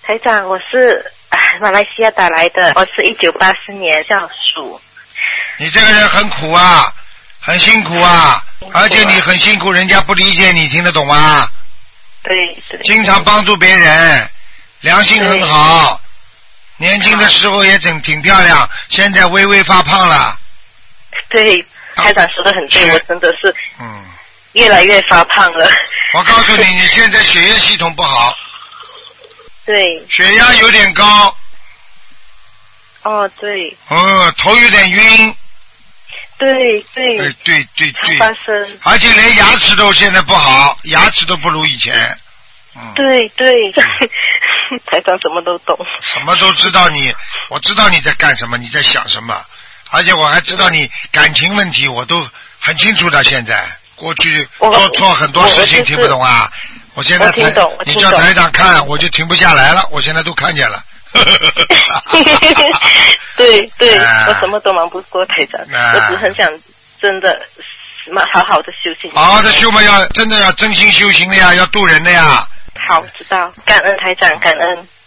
台长，我是马来西亚打来的，我是1984年属鼠。 你这个人很苦啊，很辛苦啊，而且你很辛苦，人家不理解你，听得懂吗？ 对。 经常帮助别人，良心很好，年轻的时候也挺漂亮，现在微微发胖了。 对，台长说的很对，我真的是越来越发胖了。 我告诉你，你现在血液系统不好。 对。 血压有点高。 哦，对。 头有点晕。 对。 发生。而且连牙齿都现在不好，牙齿都不如以前。 对。台长什么都懂。 什么都知道你，我知道你在干什么，你在想什么，而且我还知道你感情问题，我都很清楚的。现在过去做错很多事情，听不懂啊？我现在你叫台长看，我就停不下来了。我现在都看见了。 对，我什么都忙不过台长，我只很想真的好好的修行。 好好的修嘛，真的要真心修行的呀，要渡人的呀。 好，知道，感恩台长，感恩。